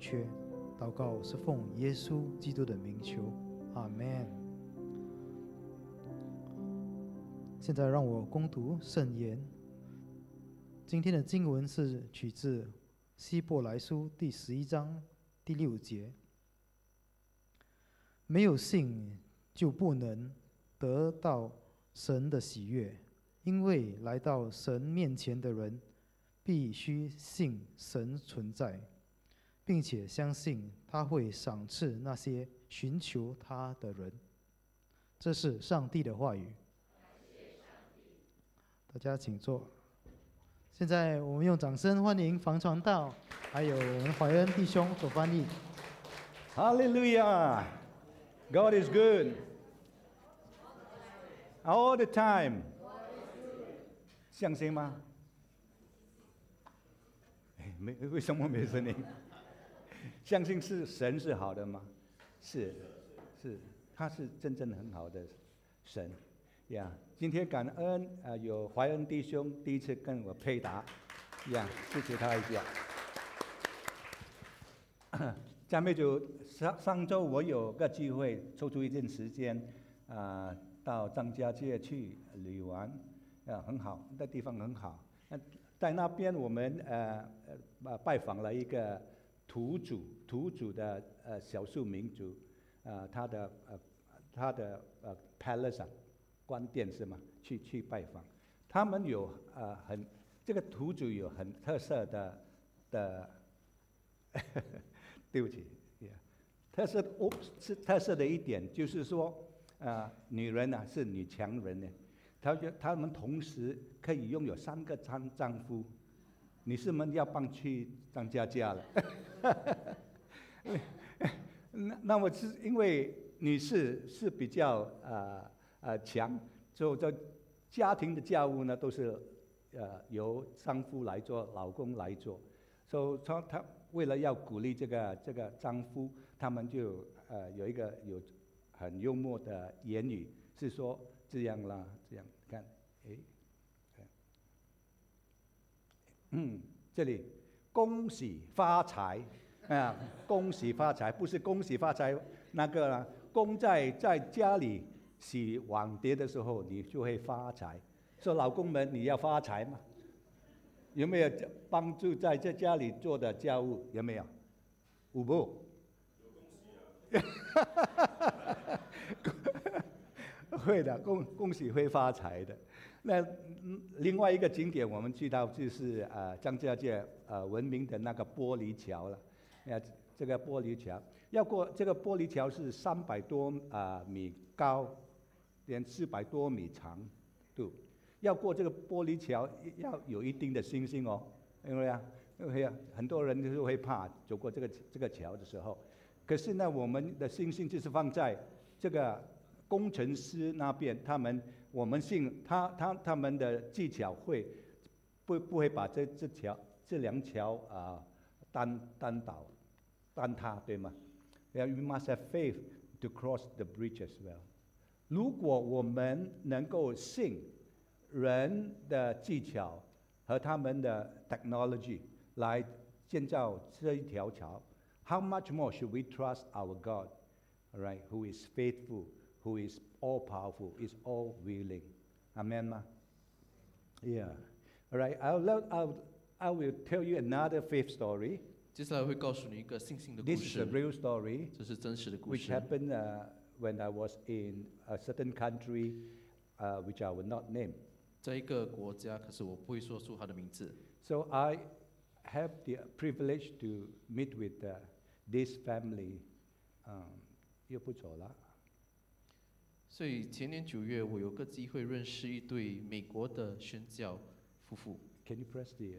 缺。祷告是奉耶稣基督的名求，阿们。现在让我恭读圣言。今天的经文是取自希伯来书第11章第6节。没有信就不能得到神的喜悦，因为来到神面前的人必须信神存在，并且相信他会赏赐那些寻求他的人。这是上帝的话语。大家请坐。现在我们用掌声欢迎房传道，还有我们怀恩弟兄做翻译。 Hallelujah! God is good. All the time. 相信吗？为什么没声音？相信神是好的吗？是，他是真正很好的神。呀，今天感恩有怀恩弟兄第一次跟我配搭，呀，谢谢他一下。赞美主，上周我有个机会抽出一点时间，到张家界去旅玩，很好，那地方很好。在那边我们拜访了一个土主的少数民族，他的palace 官殿是吗？去拜访，他们有这个土主有很特色的对不起，特色的一点就是说，女人是女强人呢，他们同时可以拥有3个丈夫。女士们要搬去张家界了。那么是因为女士是比较强，就家庭的家务呢都是由丈夫来做，老公来做。所以他为了要鼓励这个丈夫，他们就有很幽默的言语，是说这样啦，这样看，这里恭喜发财恭喜发财，不是恭喜发财那个啦，公在家里洗碗碟的时候，你就会发财。说老公们，你要发财吗？有没有帮助在家里做的家务？有没有？有不？有恭喜啊！会的，恭喜会发财的。那另外一个景点我们去到就是张家界闻名的那个玻璃桥了。这个玻璃桥要过，这个玻璃桥是300多米高，连400多米长度。要过这个玻璃桥要有一定的信心哦，因为很多人就是会怕走过这个桥的时候。可是呢，我们的信心就是放在这个工程师那边，我们信他们的技巧不会把这两桥坍塌，对吗？ We must have faith to cross the bridge as well. 如果我们能够信人的技巧和他们的 technology 来建造这一条桥， how much more should we trust our God, all right, who is faithful, who is all powerful, is all willing. Amen 吗？ Yeah. All right. I will tell you another faith story. 接下来会告诉你一个信心的故 This is a 事， real story 这是真实的故 which 事， happened when I was in a certain country, which I will not name. 在一个国家，可是我不会说出他的名字。 So I have the privilege to meet with this family. 又不走了。 所以前年9月，我有个机会认识一对美国的宣教夫妇。 Can you press the?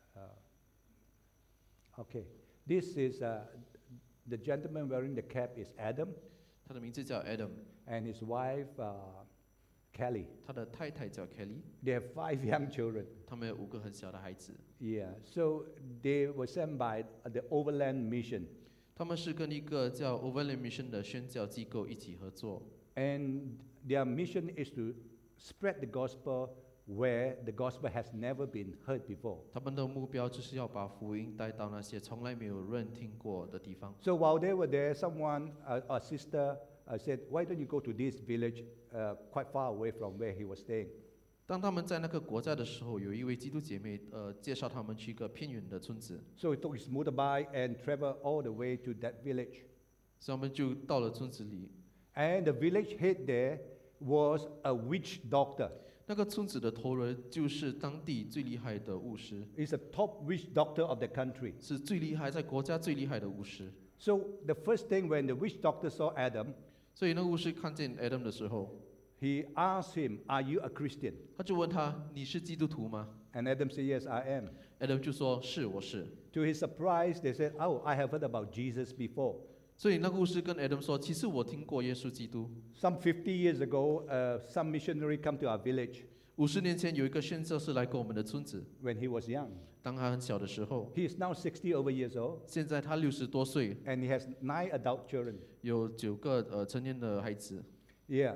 Okay. This is the gentleman wearing the cap is Adam, 他的名字叫 Adam， and his wife Kelly. 他的太太叫 Kelly， They have 5 young children. 他们有5个很小的孩子。 Yeah. So they were sent by the Overland Mission, 他们是跟一个叫 Overland Mission 的宣教机构一起合作， and their mission is to spread the gospel where the gospel has never been heard before. 他们的目标就是要把福音带到那些从来没有人听过的地方。 So while they were there, someone, a sister, said, "Why don't you go to this village quite far away from where he was staying?" 当他们在那个国家的时候，有一位基督姐妹介绍他们去一个偏远的村子， So he took his motorbike and traveled all the way to that village. 所以他们就到了村子里。 And the village head there was a witch doctor. 那个村子的头人就是当地最厉害的巫师， He's a top witch doctor of the country. 是最厉害在国家最厉害的巫师。 So the first thing when the witch doctor saw Adam, 所以那个巫师看见 Adam 的时候， he asked him, "Are you a Christian?" 他就问他：“你是基督徒吗 And Adam said, "Yes, I am." ？”Adam 就说：“是，我是。” To his surprise, they said, "Oh, I have heard about Jesus before." 所以那个巫师跟 Adam 说：“其实我听过耶稣基督。 Some 50 years ago, some missionary come to our village 50年前有一个宣教士来过我们的村子， when he was young. 当他很小的时候， He is now 60 over years old, 现在他60多岁， and he has 9 adult children. 有9个成年的孩子。 Yeah,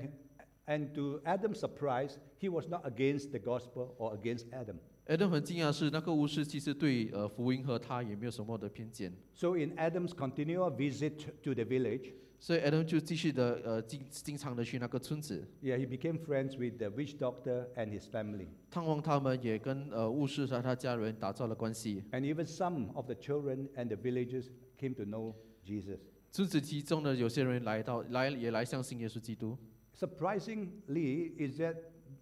and to Adam's surprise, he was not against the gospel or against Adam. Adam 很惊讶是那个巫师其实对福音和他也没有什么的偏见， So in Adam's continual visit to the village, 所以 Adam 就继续的经常的去那个村子 yeah, he became friends with the witch doctor and his family. 探望他们，也跟巫师和他家人打造了关系。 And even some of the children and the villagers came to know Jesus. 村子其中的有些人也来相信耶稣基督。 Surprisingly, is that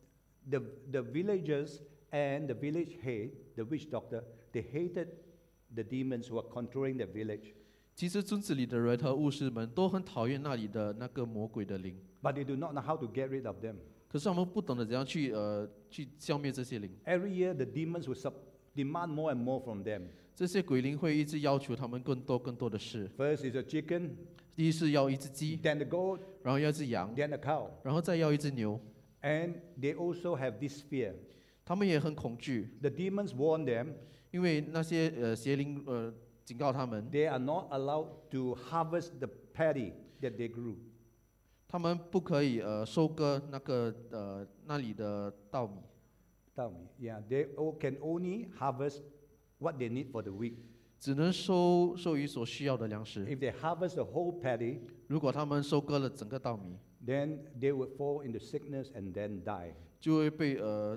the villagers and the village head, the witch doctor, they hated the demons who were controlling the village. 其实村子里的人和巫师们都很讨厌那里的那个魔鬼的灵， But they do not know how to get rid of them. 可是他们不懂得怎样去消灭这些灵。 Every year, the demons would demand more and more from them. 这些鬼灵会一直要求他们更多的事。 First is a chicken, 第一是要一只鸡， then a goat, 然后要一只羊， then a cow. 然后再要一只牛。 And they also have this fear. 他们也很恐惧， The demons warn them 因为那些邪灵警告他们， they are not allowed to harvest the paddy that they grew. 他们不可以收割那里的稻米， Yeah, they can only harvest what they need for the week. 只能收于所需要的粮食。 If they harvest the whole paddy, 如果他们收割了整个稻米， then they would fall into sickness and then die. 就会被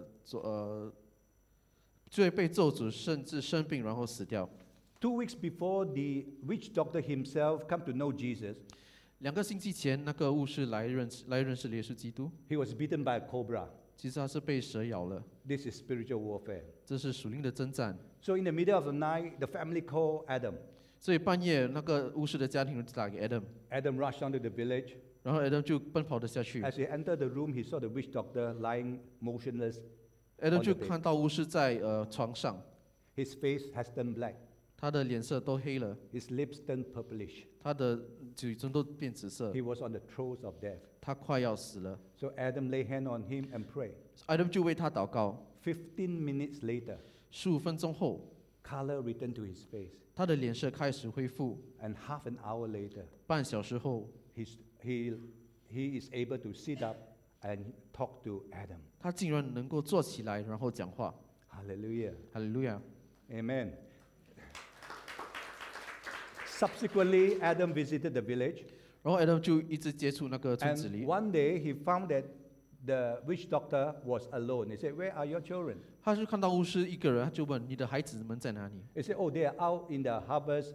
咒诅，甚至生病，然后死掉。 2 weeks before the witch doctor himself come to know Jesus, 2个星期前，那个巫师来认识耶稣基督， he was bitten by a cobra. 其实他是被蛇咬了， This is spiritual warfare. 这是属灵的征战。 So in the middle of the night, the family called Adam. 所以半夜，那个巫师的家庭人就打给 Adam， Adam rushed onto the village. 然后 Adam 就奔跑了下去。 As he entered the room, he saw the witch doctor lying motionless. Adam on 就 the bed. 看到巫师在床上， His face has turned black. 他的脸色都黑了， His lips turned purplish. 他的嘴唇都变紫色， He was on the throes of death. 他快要死了。 So Adam lay hand on him and prayed. Adam 就为他祷告。 15 minutes later, 15分钟后， color returned to his face. 他的脸色开始恢复。 And half an hour later, 半小时后， he is able to sit up and talk to Adam. 他竟然能够坐起来，然后讲话。 Hallelujah. 哈利路亚。 Amen. Subsequently, Adam visited the village. 然后 Adam 就一直接触那个村 And 子里。 one day, he found that the witch doctor was alone. He said, "Where are your children?" 他就看到巫师一个人，他就问：“你的孩子们在哪里 He said, "Oh, they are out in the harvest,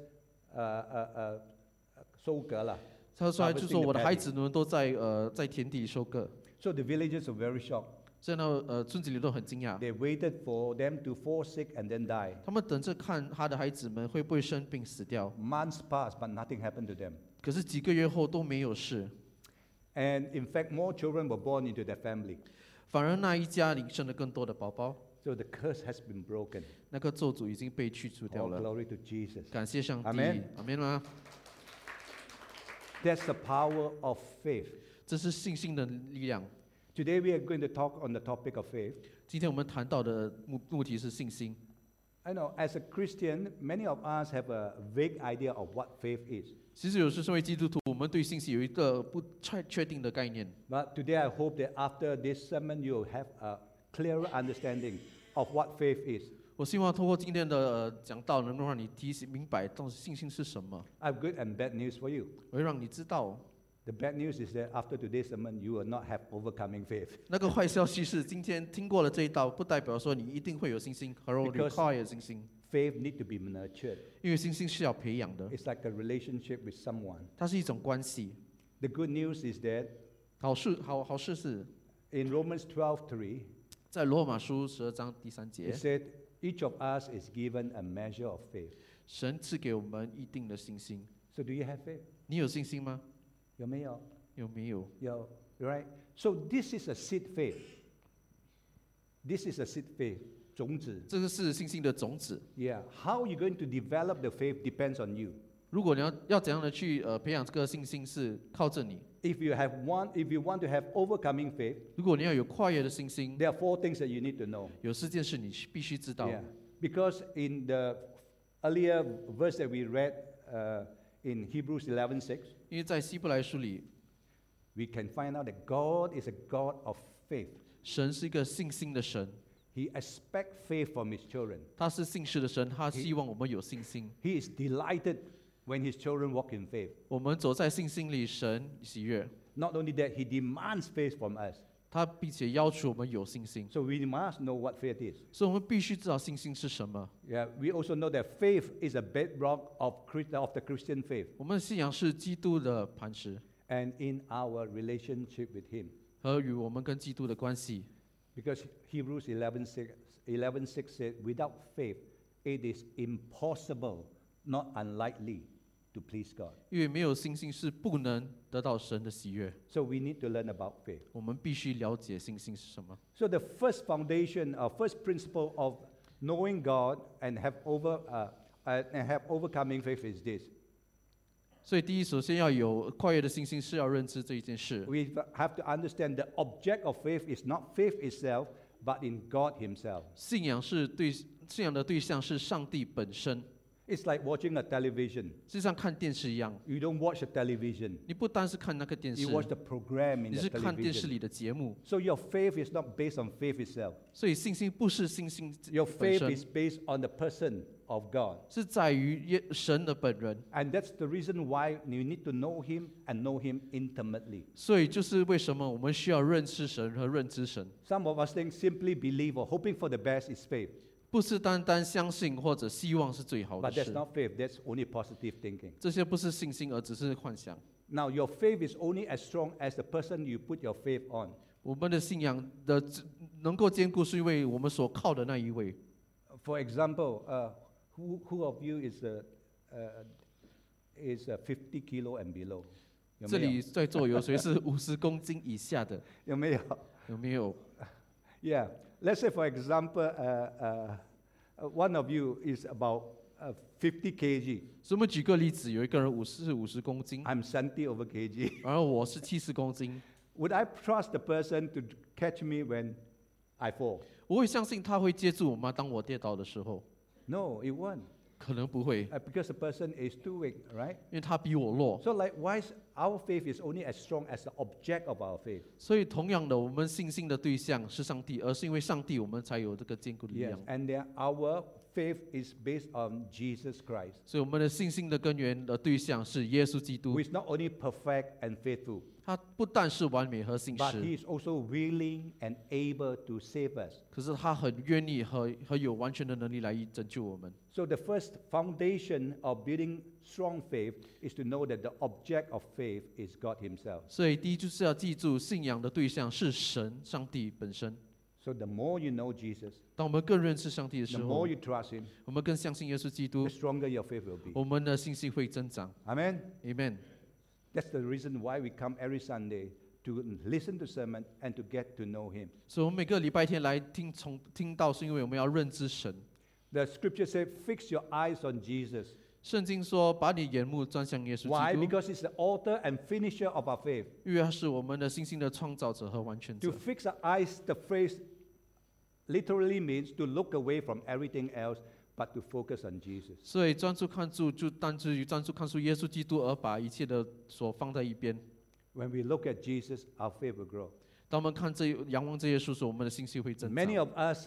收割了。？” 他说：“就 Harvesting 说 the 我的孩 paddy. 子们都在田地里收割。 So the villagers were very shocked. ” 所以呢，村子里都很惊讶， They waited for them to fall sick and then die. 他们等着看他的孩子们会不会生病死掉。 Months passed, but nothing happened to them. 可是几个月后都没有事， And in fact, more children were born into their family. 反而那一家里生了更多的宝宝。 So the curse has been broken. 那个咒诅已经被去除掉 All 了。 glory to Jesus. 感谢上帝， Amen 阿门吗？ That's the power of faith. 这是信心的力量。 Today we are going to talk on the topic of faith. 今天我们谈到的目的是信心。 I know, as a Christian, many of us have a vague idea of what faith is. 其实有时身为基督徒，我们对信心有一个不确定的概念。 But today I hope that after this sermon, you will have a clearer understanding of what faith is. 我希望通过今天的讲道，能够让你提醒明白到底信心是什么。 I have good and bad news for you. 我会让你知道， The bad news is that after today's sermon, you will not have overcoming faith. 那个坏消息是，今天听过了这一道，不代表说你一定会有信心，而 Because- require 信心， Faith need to be nurtured. 因为信心是要培养的， It's like a relationship with someone. 它是一种关系。 The good news is that 好事是 in Romans 12:3, 在罗马书12章第3 it 节， said, each of us is given a measure of faith. 神赐给我们一定的信心。 So do you have faith? 你有信心吗？ 有没有？ 有没有？ 有 right? So this is a seed faith. This is a seed faith. 种子。 这个是信心的种子。 Yeah. How you're going to develop the faith depends on you. 如果你要怎样的去培养这个信心，是靠着你。 If you want to have overcoming faith, 如果你要有跨越的信心， there are 4 things that you need to know. 有4件事你必须知道。 Yeah. Because in the earlier verse that we read in Hebrews 11:6, 因为在希伯来书里， we can find out that God is a God of faith. 神是一个信心的神， He expects faith from His children. 他是信实的神，他希望我们有信心。 He is delighted when His children walk in faith. 我们走在信心里，神喜悦。 Not only that, He demands faith from us. 他并且要求我们有信心， So we must know what faith is. 所以我们必须知道信心是什么。 Yeah, we also know that faith is a bedrock of the Christian faith. 我们的信仰是基督的磐石， And in our relationship with Him. 和与我们跟基督的关系。 Because Hebrews 11:6 said, without faith, it is impossible, not unlikely, to please God. 因为没有信心是不能得到神的喜悦。 So we need to learn about faith. 我们必须了解信心是什么。 So the first foundation, first principle of knowing God and have overcoming faith is this. 所以第一，首先要有跨越的信心，是要认知这一件事。 We have to understand the object of faith is not faith itself, but in God Himself. 信仰的对象是上帝本身， It's like watching a television. 就像看电视一样， You don't watch a television. 你不单是看那个电视 You，watch the program in 你 the 是看电视 television. 里的节目。 So your faith is not based on faith itself. 所以信心不是信心 Your 本 faith 身， is based on the person of God. 是在于神的本人。 And that's the reason why you need to know Him and know Him intimately. 所以就是为什么我们需要认识神和认知神， Some of us think simply believe or hoping for the best is faith. 不是单单相信或者希望是最好的 But that's 事。 not faith, that's only positive thinking. 这些不是信心，而只是幻想。 Now, your faith is only as strong as the person you put your faith on. 我们的信仰的能够坚固，是因为我们所靠的那一位。 For example, who of you is 50 kilo and below? 这里在座有谁是50公斤以下的？ 有没有？ 有没有？ Yeah. Let's say, for example, one of you is about 50 kg. 所以我们举个例子，有一个人50公斤， I'm 70 over kg. 然后我是70公斤， Would I trust the person to catch me when I fall? 我会相信他会接住我吗？当我跌倒的时候， No, it won't. 可能不会， Because the person is too weak, right? 因为他比我弱。 So likewise, our faith is only as strong as the object of our faith. 所以同样的，我们信心的对象是上帝，而是因为上帝，我们才有这个坚固的力 Yes. 量。 And then our faith is based on Jesus Christ, 所以我们的信心的根源的对象是耶稣基督 who，is not only perfect and faithful, 他不但是完美和信 but 实， he is also willing and able to save us. 可是他很愿意和有完全的能力来拯救我们。 So the first foundation of building strong faith is to know that the object of faith is God Himself. 所以第一就是要记住，信仰的对象是神，上帝本身。 So the more you know Jesus, 当我们更认识上帝的 the 时 more 候， you trust Him, 我们更相信耶稣基督 the，stronger your faith will be. 我们的信心会增长。 Amen. Amen。 That's the reason why we come every Sunday to listen to sermon and to get to know Him. 所以，我们每个礼拜天来听到，是因为我们要认知神。 The scripture said, fix your eyes on Jesus. 圣经说，把你眼目转向耶稣 Why? 基督， Because He's the author and finisher of our faith. 因为他是我们的信心的创造者和完全 To 者。 fix our eyes, the phrase literally means to look away from everything else but to focus on Jesus. 所以专注看住，就单至于专注看出耶稣基督，而把一切的所放在一边。 When we look at Jesus, our faith will grow. 当我们仰望这耶稣时，我们的信心会增 Many 长。 of us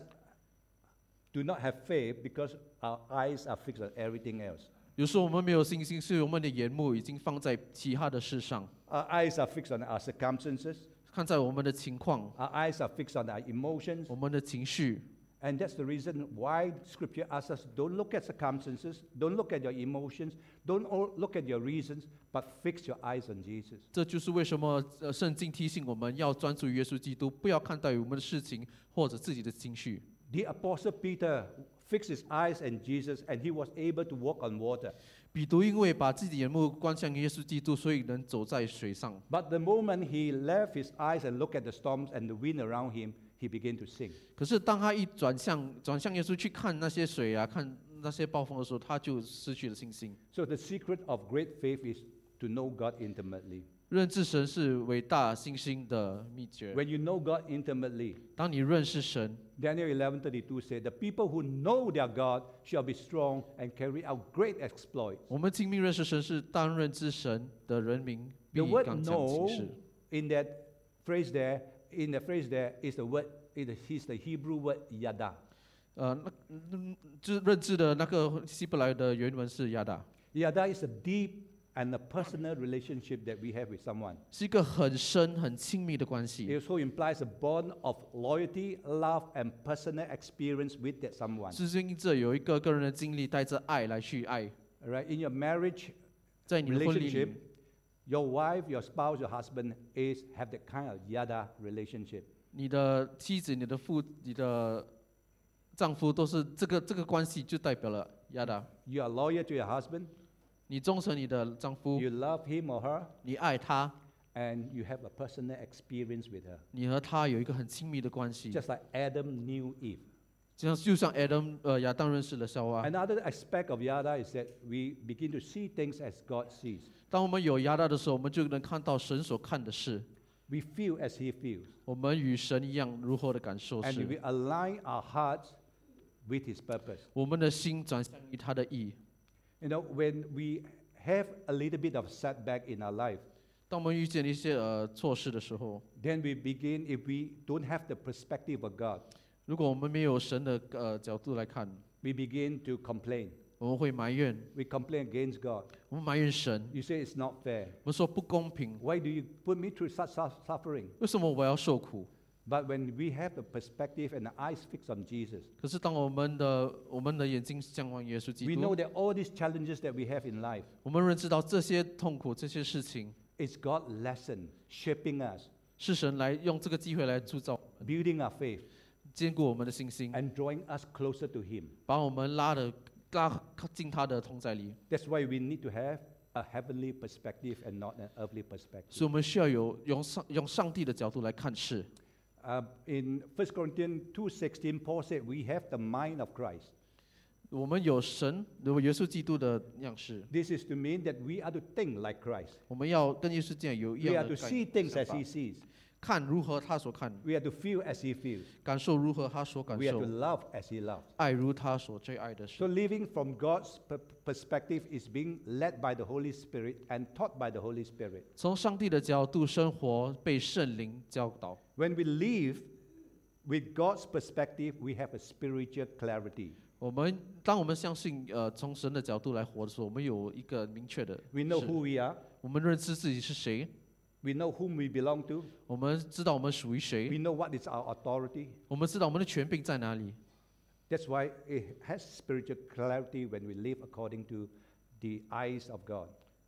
do not have faith because our eyes are fixed on everything else. 有时候我们没有信心，是我们的眼目已经放在其他的事上， Our eyes are fixed on our circumstances. 看在我们的情况、 Our eyes are fixed on our emotions. 我们的情绪。 And that's the reason why Scripture asks us, don't look at circumstances, don't look at your emotions, don't look at your reasons, but fix your eyes on Jesus. 这就是为什么圣经提醒我们要专注于耶稣基督，不要看待我们的事情或者自己的情绪。 The Apostle Peter fixed his eyes on Jesus and he was able to walk on water. 彼得因为把自己的眼目观向耶稣基督，所以能走在水上。 But the moment he left his eyes and looked at the storms and the wind around him, he began to sink. 可是当他一转向耶稣去看那些水啊，看那些暴风的时候，他就失去了信心。 So the secret of great faith is to know God intimately. 认知神是伟大信心的秘诀。 When you know God intimately, 当你认识神， Daniel 11:32 said, the people who know their God shall be strong and carry out great exploits. 我们精明认识神是当认知神的人民，必 The word 刚强行 know 事。 in that phrase there, is the word, is the Hebrew word yada. 就是认知的那个希伯来的原文是亚达， Yada is a deep and a personal relationship that we have with someone. 是一个很深很亲密的关 It 系， also implies a bond of loyalty, love, and personal experience with that someone. 是因着有一个个人的经历，带着爱来去爱。 All right? In your marriage 在你的婚礼 relationship, 里， your wife, your spouse, your husband have that kind of yada relationship. 你的妻子、你的丈夫都是这个关系，就代表了亚达。 You are loyal to your husband, 你忠诚你的丈夫， you love him or her, 你爱他， and you have a personal experience with her. 你和他有一个很亲密的关系， Just like Adam knew Eve. 就像亚当认识了夏娃。 Another aspect of yada is that we begin to see things as God sees. 当我们有亚达的时候，我们就能看到神所看的事。 We feel as he feels. 我们与神一样，如何的感受 And we 是？ align our hearts with his purpose. 我们的心转向于他的意。 You know, when we have a little bit of setback in our life, 当我们遇见一些错事的时候， then we begin, if we don't have the perspective of God, 如果我们没有神的角度来看， we begin to complain. 我们会埋怨， We complain against God. 我们埋怨神， You say it's not fair. 我们说不公平， Why do you put me through such suffering? 为什么我要受苦？ But when we have the perspective and the eyes fixed on Jesus, 可是当我们的眼睛向往耶稣基 we know 督， that all these challenges that we have in life 我们认知到这些痛苦、这些事情， is God's lesson shaping us, 是神来用这个机会来铸造、 building our faith, 坚固我们的信心， and drawing us closer to Him. 把我们拉进他的同在里。 That's why we need to have a heavenly perspective and not an earthly 所 perspective. 以我们需要用上帝的角度来看事。 In 1 Corinthians 2:16, Paul said, we have the mind of Christ. 我们有耶稣基督的样式， This is to mean that we are to think like Christ. 我们要跟耶稣这样有一 We 样 are 的 to see things 想 as 法 He sees. 看如何他所看， We are to feel as He feels. 感受如何他所感 We are to 受， love as He loves. 爱如他所最爱的 So 事。 living from God's perspective is being led by the Holy Spirit and taught by the Holy Spirit. 从上帝的角度生活，被圣灵教导。 When we live with God's perspective, we have a spiritual clarity. 当我们相信从神的角度来活的时候，我们有一个明确的 We know 是 who we are. 我们认知自己是谁， We know whom we belong to. 我们知道我们属于 We 谁， know what is our authority. 我们知道我们的权柄在哪里。 That's why it has spiritual clarity when we live according to the eyes of God.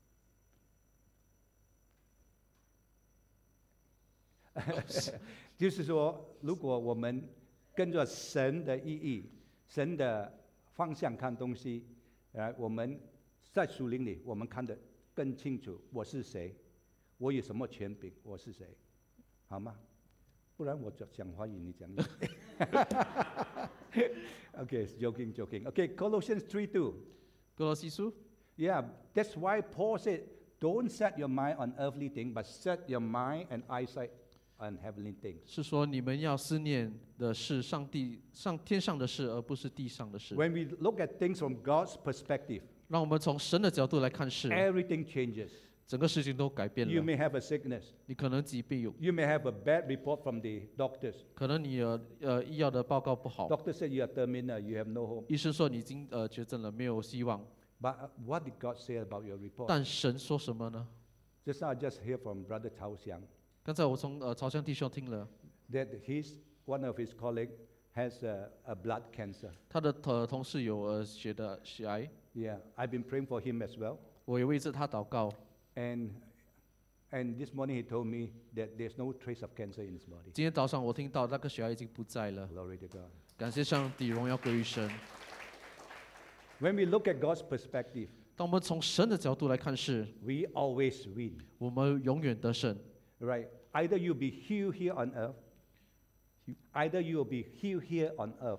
就是说，如果我们跟着神的意义、神的方向看东西，我们在属灵里，我们看得更清楚，我是谁，我有什么权柄，我是谁，好吗？不然我讲华语，你讲英语。Okay, joking. Okay, Colossians 3:2. 哥罗西书 Yeah, that's why Paul said, don't set your mind on earthly things, but set your mind and eyesight on heavenly things. 是说你们要思念的是天上的事，而不是地上的事。 When we look at things from God's perspective, 让我们从神的角度来看事， everything changes. 整个事情都改变 You 了。 may have a sickness. 你可能疾病有， You may have a bad report from the doctors. 可能你医药的报告不好， Doctor said you are terminal, you have no hope. 医生说你已经绝症了，没有希望。 But what did God say about your report? 但神说什么呢？ Just now I just hear from Brother Chao Xiang 刚才我从朝香弟兄听了， that one of his colleagues has a blood cancer. 他的同事有血癌， Yeah, I've been praying for him as well. 我也为着他祷告。 And this morning he told me that there's no trace of cancer in his body. 今天早上我听到那个血癌已经不在了， Glory to God. 感谢上帝，荣耀归于神。 When we look at God's perspective, 当我们从神的角度来看事， we always win. 我们永远得胜。 Right? Either you be healed here on earth, either you will be healed here on earth.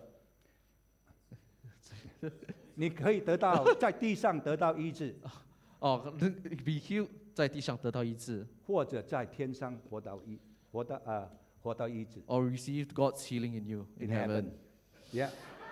你可以得到在地上得到医治， 哦，be healed 在地上得到医治， 或者在天上活到医治。 or receive God's healing in you in heaven。 Yeah.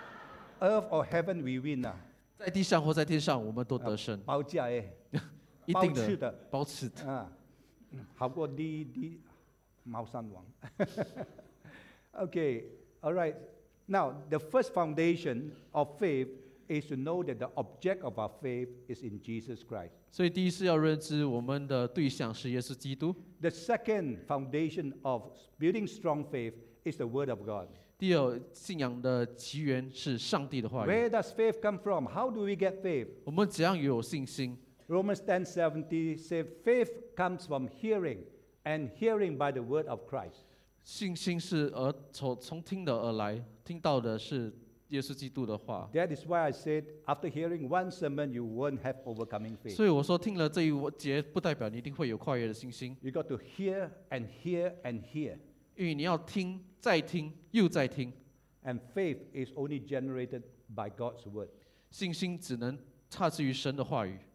Earth or heaven we win 啊， 在地上或在天上，我们都得胜， 包价哎， 一定包吃的的，包吃的。 啊，好过啲貓山王。Okay, all right. Now the first foundation of faith is to know that the object of our faith is in Jesus Christ. 所以第一是要认知我们的对象是耶稣基督。 The second foundation of building strong faith is the Word of God. 第二，信仰的起源是上帝的话语。 Where does faith come from? How do we get faith? 我们怎样有信心？ Romans 10:70 says faith comes from hearing, and hearing by the word of Christ. 信心是从听的而来，听到的是耶稣基督的话。 That is why I said after hearing one sermon, you won't have overcoming faith. 所以我说，听了这一节，不代表你一定会有跨越的信心， You got to hear and hear and hear. 因为你要听，再听，又再听。 And faith is only generated by God's word. 信心只能差自于神的话语。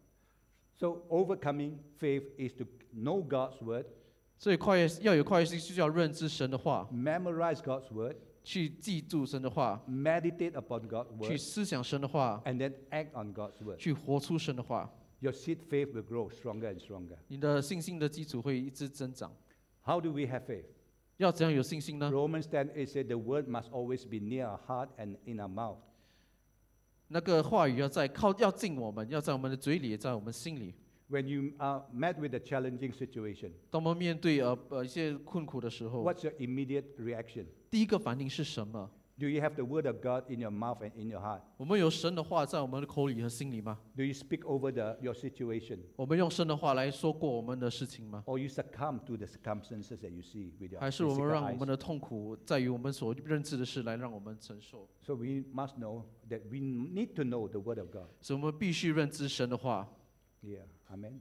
So overcoming faith is to know God's word, 所以要有跨越性，就要认知神的话， memorize God's word, 去记住神的话， meditate upon God's 去 word, 思想神的话， and then act on God's word. 去活出神的话。 Your seed faith will grow stronger and stronger. 你的信心的基础会一直增长。 How do we have faith? 要怎样有信心呢？ Romans 10:8 said the word must always be near our heart and in our mouth. 那个话语要进我们，要在我们的嘴里，也在我们心里。 When you are met with a challenging situation, 当我们面对一些困苦的时候， what's your immediate reaction? 第一个反应是什么？ Do you have the word of God in your mouth and in your heart? 我们有神的话在我们的口里和心里吗？ Do you speak over your situation? 我们用神的话来说过我们的事情吗？ Or you succumb to the circumstances that you see with your 还是我们 physical 让我们 eyes? 的痛苦在于我们所认知的事来让我们承受？ So we must know that we need to know the word of God. 所以我们必须认知神的话。 Yeah, amen.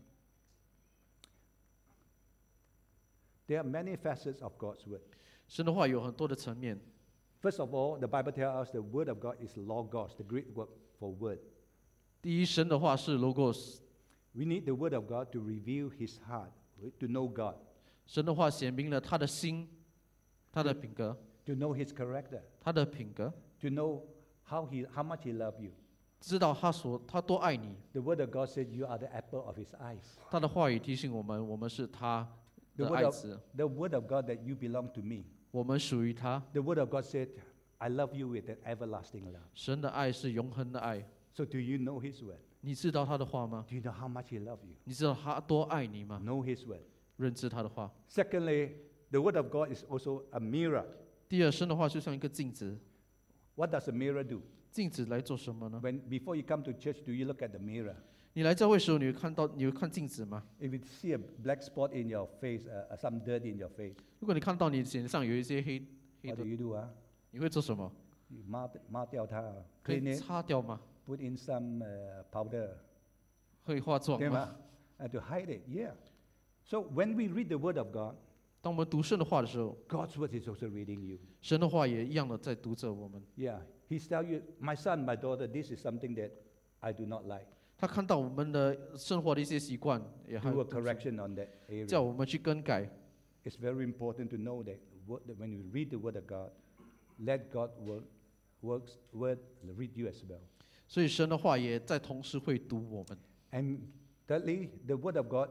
There are many facets of God's word. 神的话有很多的层面。 First of all, the Bible tells us the word of God is logos, the Greek word for word. 第一，神的话是 logos， We need the word of God to reveal his heart, to know God, 神的话显明了他的心、他的品格、 to know his character, 他的品格， to know how much he loves you. 知道他多爱你。 The word of God said you are the apple of his eyes. 他的话语提醒我们，我们是他 The 的 word 爱 of, 子， the word of God that you belong to me. 我们属于他。 The word of God said, I love you with an everlasting love. 神的爱是永恒的爱。 So do you know his word? 你知道他的话吗？ Do you know how much he loves you? 你知道他多爱你吗？ Know his word. 认知他的话。 Secondly, the word of God is also a mirror. 第二，神的话就像一个镜子。 What does a mirror do? 镜子来做什么呢？ Before you come to church, do you look at the mirror? 你来教会的时候，你会看镜子吗？ If you see a black spot in your face, some dirt in your face, 如果你看到你脸上有一些黑 what 的 do，you do? 你会做什么？ You 抹掉它， 可以 clean it, 擦掉吗？ put in some powder, 会化妆对吗？ 吗？To hide it, yeah. So when we read the word of God, 当我们读神的话的时候， God's word is also reading you. 神的话也一样的在读着我们。 Yeah, He's telling you, my son, my daughter, this is something that I do not like. 他看到我们的生活的一些习惯，也还 Do 有 a correction on that area. 叫我们去更改。 It's very important to know that when you read the word of God, let God word read you as well. 所以神的话也在同时会读我们。 And thirdly, the word of God is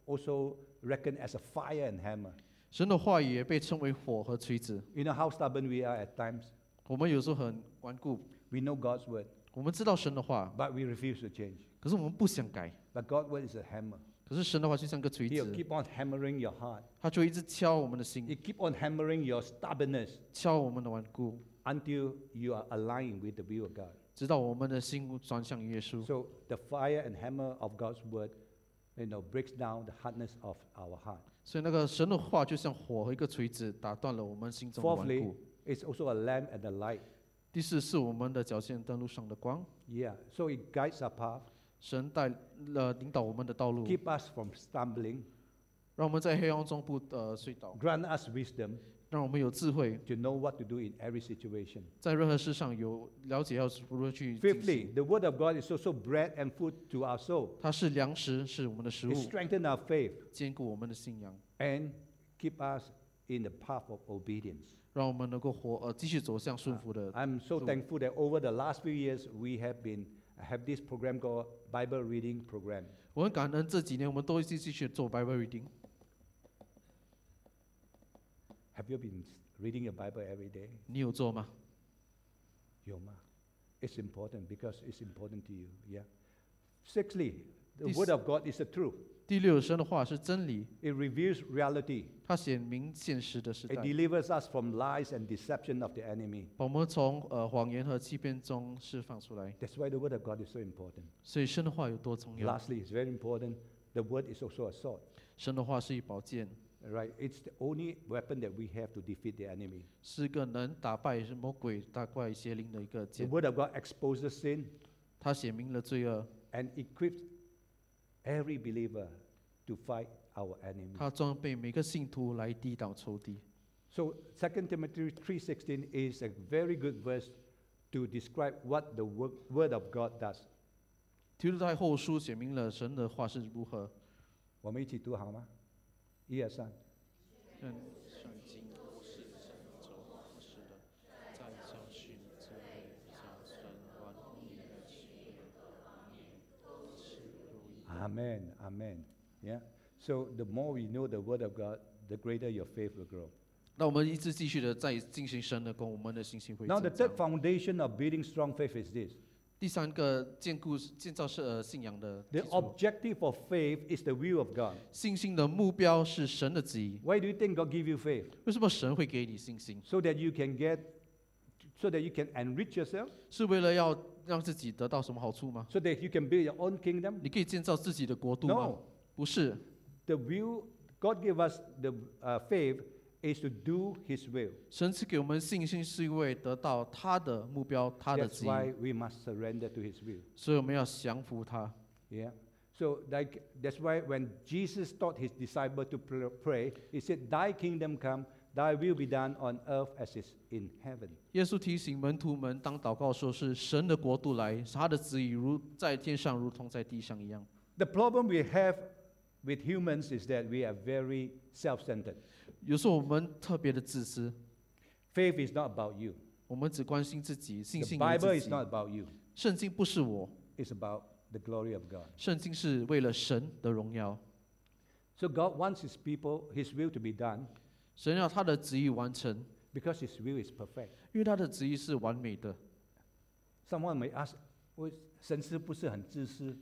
also reckoned as a fire and hammer. 神的话语也被称为火和锤子。 You know how stubborn we are at times? 我们有时候很顽固， We know God's word, 我们知道神的话， but we refuse to change. 可是我们不想改。 But God's word is a hammer. 可是神的话就像个锤 He'll 子， keep on hammering your heart. 它就会一直敲我们的 He 心， keep on hammering your stubbornness 敲我们的顽固， until you are aligned with the will of God. 直到我们的心转向耶稣。 So the fire and hammer of God's word, breaks down the hardness of our heart. 所以那个神的话就像火和一个锤子，打断了我们心中的顽 Fourthly, 固。 it's also a lamp and a light. 第四是我们的脚前灯路上的光， Yeah. So it guides our path, 神领导我们的道路， keep us from stumbling, 让我们在黑暗中不睡倒， grant us wisdom 让我们有智慧， to know what to do in every situation. 在任何事上有了解要如何去进 Fifthly, 行。 the word of God is also bread and food to our soul. 它是粮食，是我们的食 It 物， strengthens our faith 坚固我们的信仰， and keep us in the path of obedience. 让我们能够继续走向顺服的。 I'm so thankful that over the last few years we have this program called Bible Reading Program. 我很感恩这几年我们都一直继续做 Bible reading。 Have you been reading your Bible every day? 你有做吗？ Yoma. It's important because it's important to you. Yeah. Sixthly, the This- word of God is the truth. 第六，神的话是真理， It reveals reality. 它显明现实的时 It 代， delivers us from lies and deception of the enemy. 把我们从谎言和欺骗中释放出来。 That's why the word of God is so important. 所以神的话有多重要？ Lastly, it's very important. The word is also a sword. 神的话是一宝剑， Right? It's the only weapon that we have to defeat the enemy. 是个能打败魔鬼、打怪邪灵的一个 The 剑。 word of God exposes sin 它显明了罪恶， and equips every believer to fight our enemy. 它装备每个信徒来抵挡仇敌。 So 2 Timothy 3:16 is a very good verse to describe what the word of God does. 提督在后书写明了神的话是如何。 我们一起读好吗？1、2、3。 圣经不是神所不是的，在教训、智慧、教神万物的启示都是如一。 Amen. Amen. Yeah. So the more we know the word of God, the greater your faith will grow. 那我们一直继续的在进行神的工，我们的信心会 Now the 增 third 长。 foundation of building strong faith is this. 第三个建造信仰的基 The 础， objective of faith is the will of God. 信心的目标是神的旨意。 Why do you think God give you faith? 为什么神会给你信心？ So that you can enrich yourself, 是为了要让自己得到什么好处吗？ so that you can build your own kingdom? 你可以建造自己的国度吗 No.？ 不是， The will God gave us the faith is to do His will. 神赐给我们信心，是因为得到他的目标，他的 That's 旨 why 意， we must surrender to His will. 所以我们要降服他。 Yeah. So that's why when Jesus taught His disciples to pray, He said, "Thy kingdom come, Thy will be done on earth as is in heaven." 耶稣提醒门徒们，当祷告说是神的国度来，他的旨意如在天上，如同在地上一样。 The problem we have with humans is that we are very self-centered. 有时候我们特别的自私， Faith is not about you. 我们只关心自己，信 The 心于 Bible 自 is 己。 not about you. 圣经不是我， It's about the glory of God. 圣经是为了神的荣耀。 So God wants His people, His will to be done, 神要他的旨意完成， because His will is perfect. 因为他的旨意是完美的。 Someone may ask, 神是不是很自私?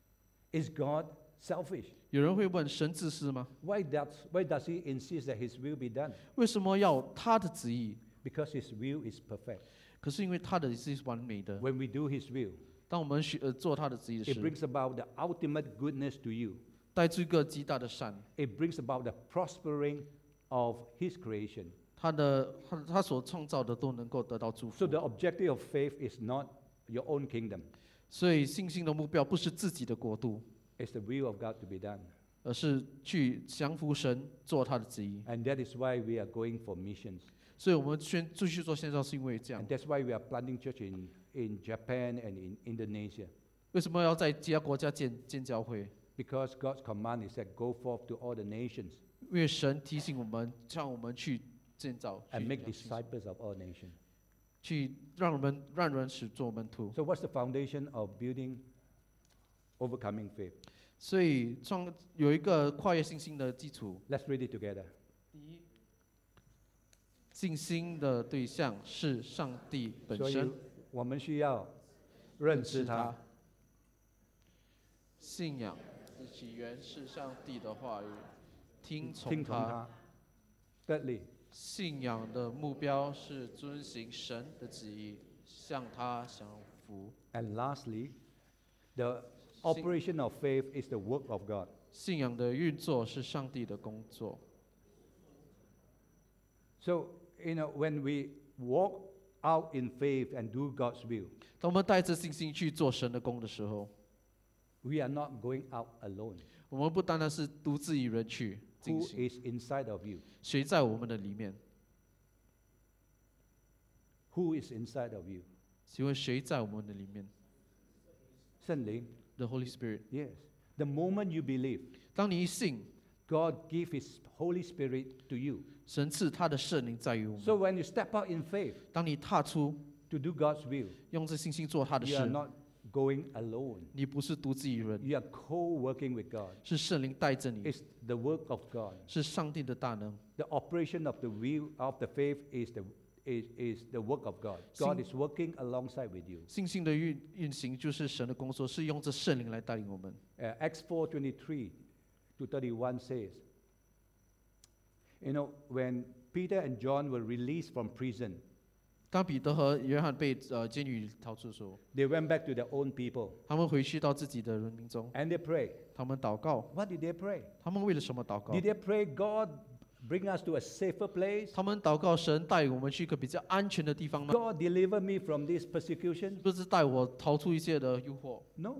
Is God selfish? 有人会问：神自私吗？ Why does He insist that His will be done? 为什么要他的旨意？ Because His will is perfect. 可是因为他的旨意是完美的。 When we do His will, 当我们做他的旨意的 it 时， brings about the ultimate goodness to you. 带出一个极大的善。 It brings about the prospering of His creation. 他所创造的都能够得到祝福 So。the objective of faith is not your own kingdom. 所以信心的目标不是自己的国度， It's the will of God to be done. 而是去降服神，做他的旨意。 And that is why we are going for missions. 所以我们继续做宣教，是因为这样 And。that's why we are planting church in Japan and in Indonesia. 为什么要在其他国家建教会？ Because God's command is that go forth to all the nations 因为神提醒我们，让我们去建造， and 去 make disciples of all nations. 去让人使做门徒。 So what's the foundation of building overcoming faith? 所以有一个跨越信心的基础。 Let's read it together. 第一，信心的对象是上帝本所以身， 我们需要认识他。 信仰的起源是上帝的话语，听从听从他。Thirdly, 信仰的目标是遵行神的旨意，向他降服。 and lastly, the operation of faith is the work of God. 信仰的运作是上帝的工作。 So, when we walk out in faith and do God's will, 当我们带着信心去做神的工的时候， we are not going out alone. 我们不单单是独自一人去进 Who 行， is inside of you? 谁在我们的里面？ Who is inside of you? 请问谁在我们的里面圣灵。 ？The Holy Spirit。 Yes. The moment you believe, 当你一信， God gives His Holy Spirit to you. 神赐他的圣灵在于我们。 So when you step out in faith 当你踏出 to do God's will, 用这信心做他的 you are 事， not going alone. 你不是独自一人， You are co-working with God. 是圣灵带着你， It's the work of God. 是上帝的大能。 The operation of the will of the faith is the work of God. God is working alongside with you. 信心的运行就是神的工作，是用这圣灵来带领我们。 Acts 4:23 to 31 says, when Peter and John were released from prison, 当彼得和约翰被监狱逃出的时候， they went back to their own people 他们回去到自己的人民中， and they prayed. 他们祷告。 What did they pray? 他们为了什么祷告 Did？they pray, God, bring us to a safer place? 他们祷告神带我们去一个比较安全的地方吗？ God, deliver me from this persecution? 不是带我逃出一切的诱惑。 No.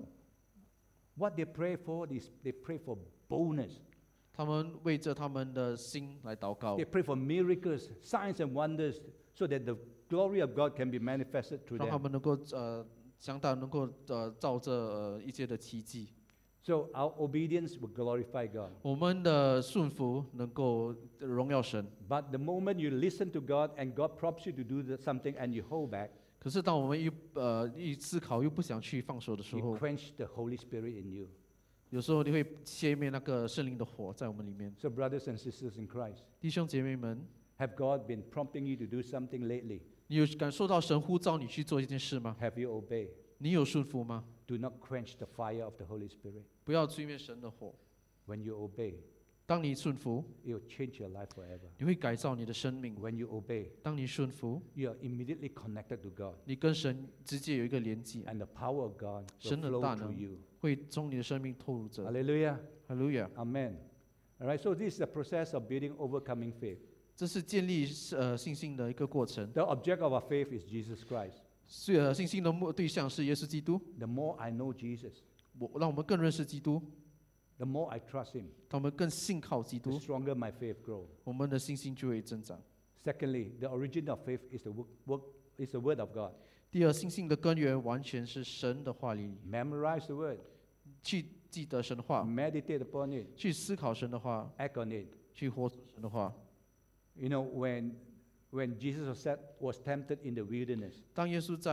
What they pray for is they pray for boldness. 他们为着他们的心来祷告 They，pray for miracles, signs and wonders, so that the glory of God can be manifested through 让他 them. 们能够相当能够照着一切的奇迹。 So our obedience will glorify God. 我们的顺服能够荣耀神。 But the moment you listen to God and God prompts you to do something and you hold back, 可是当我们一思考又不想去放手的时 you 候， quench the Holy Spirit in you. 有时候你会熄灭那个圣灵的火在我们里面。 So brothers and sisters in Christ, 弟兄姐妹们， have God been prompting you to do something lately? 你有感受到神呼召你去做一件事吗？ Have you obeyed? 你有顺服吗？ Do not quench the fire of the Holy Spirit. 不要吹灭神的火。 When you obey, 当你顺服， it will change your life forever. 你会改造你的生命。 When you obey, 当你顺服， you are immediately connected to God, 你跟神直接有一个连接， and the power of God will 神的 flow 大 through 能 you. 会从你的生命透露着。 Hallelujah. 哈利路亚！ Amen. All right, so this is the process of building overcoming faith. 这是建立信心的一个过程。 The object of our faith is Jesus Christ. 信心的对象是耶稣基督。 The more I know Jesus, 让我们更认识基督， the more I trust Him, 当我们更信靠基 the 督， stronger my faith grows. 我们的信心就会增长。 Secondly, the origin of faith is the word of God. 第二，信心的根源完全是神的话里， Memorize the word, 去记得神的话， meditate upon it, 去思考神的话， act on it. 去活出神的话。 When Jesus was tempted in the wilderness, 当耶稣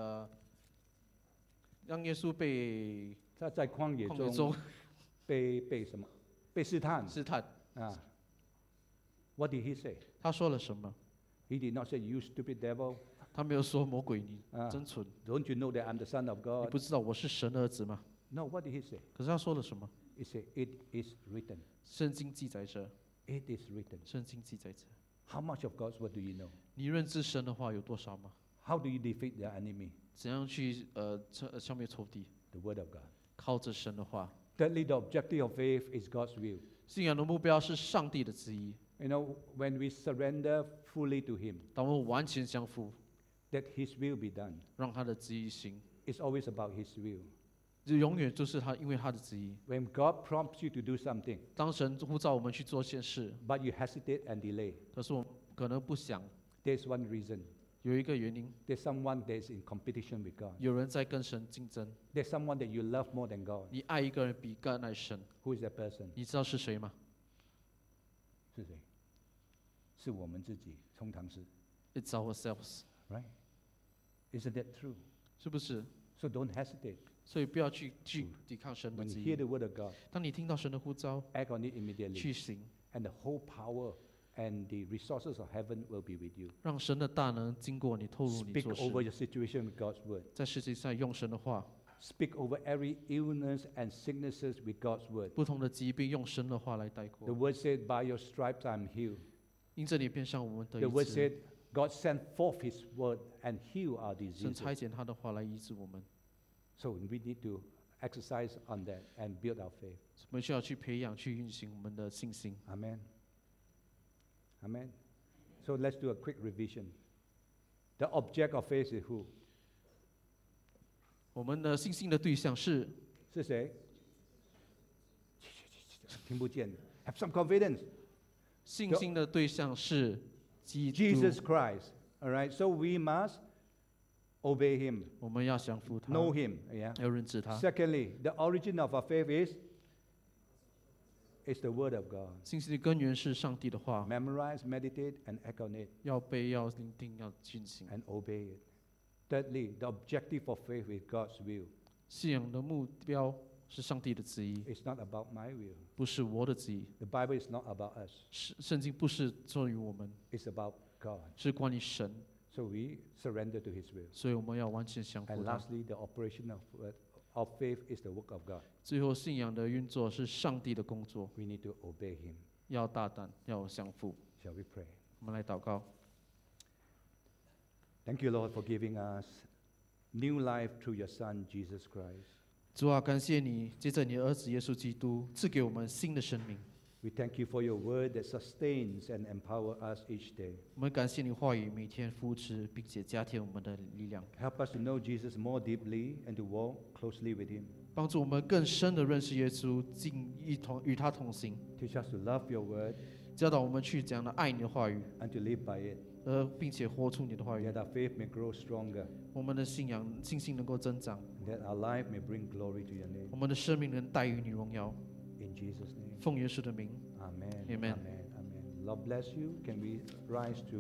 让耶稣被他在旷野旷野中中被什么？被试探试探， 啊。What did he say? 他说了什么？ He did not say, "You stupid devil." 他没有说魔鬼你啊真蠢， Don't you know that I'm the Son of 你 God? 不知道我是神的儿子吗？ No, what did he say? 可是他说了什么？ He said, "It is written. 圣经记载着， It is written." 圣经记载着。 How much of God's word do you know? 你认知神的话有多少吗？ How do you defeat the enemy? 怎样去消灭仇敌？ The word of God. 靠着神的话。 Thirdly, the objective of faith is God's will. 信仰的目标是上帝的旨意。 When we surrender fully to Him, 当我们完全相服， that His will be done. 让他的旨意行， It's always about His will. 就永远就是他，因为他的旨意。 When God prompts you to do something, 当神呼召我们去做一件事， but you hesitate and delay, 可是我们可能不想， there's one reason. 有一个原因， There's someone that is in competition with God. 有人在跟神竞争。 There's someone that you love more than God. 你爱一个人比更爱神， Who is that person? 你知道是谁吗是谁？是我们自己，通常是 ？It's ourselves， ，right? Isn't that true? 是不是？ So don't hesitate. 所以不要去抵抗神的 When 旨 you hear 意。 the word of God, 当你听到神的呼召， act on it immediately. 去行， And the whole power and the resources of heaven will be with you. 让神的大能经过你，透入你 Speak 做 over 事。 your situation with God's word. 在世界上用神的话， Speak over every illness and sicknesses with God's word. 不同的疾病用神的话来带 The 过。 word said, by your stripes I'm healed. 因着你变上我们得 The 医 word 治。 said, God sent forth his word and heal our 神 diseases. 差遣他的话来医治我们， So we need to exercise on that and build our faith. 我们需要去培养、去运行我们的信心。 Amen. Amen. So let's do a quick revision. The object of faith is who? 我们的信心的对象是是谁？听不见。Have some confidence. 信心的对象是基督。 Jesus Christ. All right. So we must obey Him, 我们要降服他， know Him. Yeah. 要认知他。 Secondly, the origin of our faith is the Word of God. 信心的根源是上帝的话， Memorize, meditate, and act on it, 要背、要聆听、要进行。 and obey it. Thirdly, the objective of faith is God's will. 信仰的目标是上帝的旨意， It's not about my will. 不是我的旨意。 The Bible is not about us. 圣经不是作于我们， It's about God. 是关于神， So we surrender to His will. 所以我们要完全降服 And 他。 lastly, the operation of faith is the work of God. 最后，信仰的运作是上帝的工作， We need to obey Him. 要大胆，要降服。 Shall we pray? 我们来祷告。 Thank you, Lord, for giving us new life through your Son, Jesus Christ. 主啊，感谢你，借着你的儿子耶稣基督赐给我们新的生命。 We thank you for your word that sustains and empowers us each day. 我们感谢你话语每天扶持并且加添我们的力量， Help us to know Jesus more deeply and to walk closely with Him. 帮助我们更深的认识耶稣，一同与他同行， Teach us to love your word 教导我们去讲的爱你的话语， and to live by it, 并且活出你的话语 that，our faith may grow stronger, 我们的信心能够增长， and that our life may bring glory to your name. 我们的生命能带于你荣耀。 In Jesus' name. 奉耶稣的名。 Amen. Amen. Amen. Amen. Lord bless you. Can we rise to